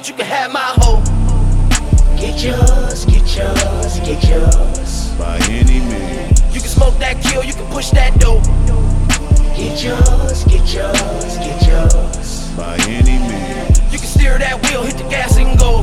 bitch, you can have my hoe. Get yours, get yours, get yours. By any means. You can smoke that kill, you can push that dope. Get yours, get yours, get yours. By any means. You can steer that wheel, hit the gas and go.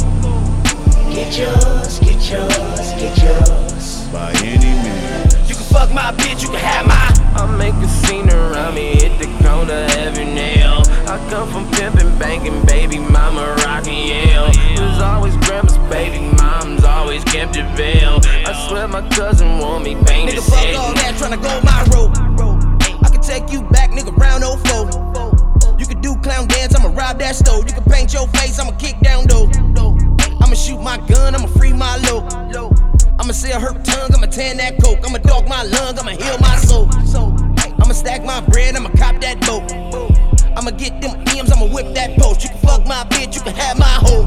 Get yours, get yours, get yours. By any means. You can fuck my bitch, you can have my. I make a scene around me, hit the corner every nail. I come from pimpin', banking, baby mama rockin' Yale. Was always grandma's baby, mom's always kept it veil. I swear my cousin want me painted. Nigga, fuck all that, tryna go my road. I can take you back, nigga, round 04. You can do clown dance, I'ma rob that stove. You can paint your face, I'ma kick down though. I'ma shoot my gun, I'ma free my low. I'ma sell her tongue, I'ma tan that coke. I'ma dog my lung, I'ma heal my soul. I'ma stack my bread, I'ma cop that boat. I'ma get them M's, I'ma whip that post. You can fuck my bitch, you can have my hoe.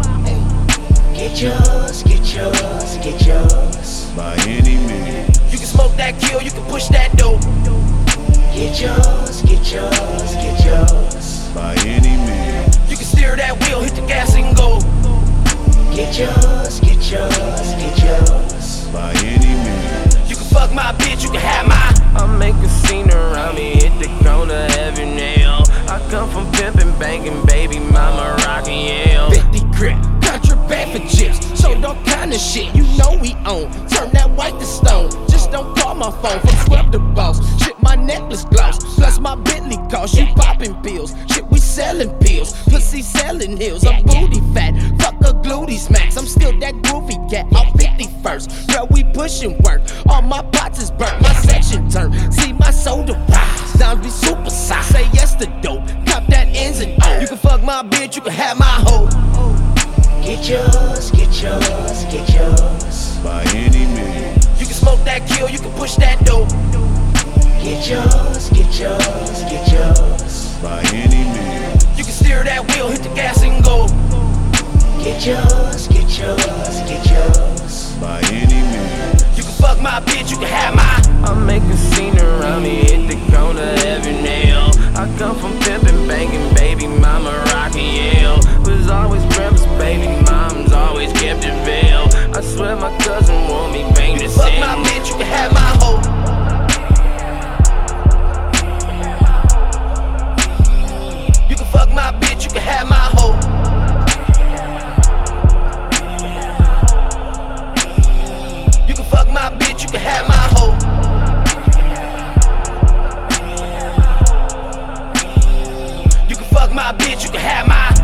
Get yours, get yours, get yours. By any means. You can smoke that kill, you can push that dope. Get yours, get yours, get yours. By any means. You can steer that wheel, hit the gas and go. Get yours, get yours, get yours. By any means. You can fuck my bitch, you can have my. I make a scene around me, hit the corner every nail. I come from pimpin', banking, baby mama rockin' Yale. 50 grip, contraband for chips. So all kind of shit, you know we own. Turn that white to stone. Just don't call my phone from Scrub the Boss. Shit, my necklace gloss. Plus my Bentley cost. You poppin' pills. Shit, we sellin' pills. Pussy sellin' hills. I'm booty fat. Fuck a glutey smacks. I'm still that groovy cat. I'm 51st. Girl, we pushin' work. All my pots is burnt. My section turn. See my soda rise. Dimes be super size. Say yes to dope. Cop that ends and O. You can fuck my bitch. You can have my hoe. Get yours, get yours, get yours. By any means. You can smoke that kill, you can push that dope. Get yours, get yours, get yours. By any means. You can steer that wheel, hit the gas and go. Get yours, get yours, get yours. By any means. You can fuck my bitch, you can have my. I make a scene around me, hit the corner every nail. I come from pimpin', banking, baby mama rockin' Yale. Was always grandma's baby, mom's always kept it veil. I swear my cousin want me painted. Fuck my bitch, you can have my hoe. You can fuck my bitch, you can have my hoe. You can fuck my bitch, you can have my hoe. You can fuck my bitch, you can have my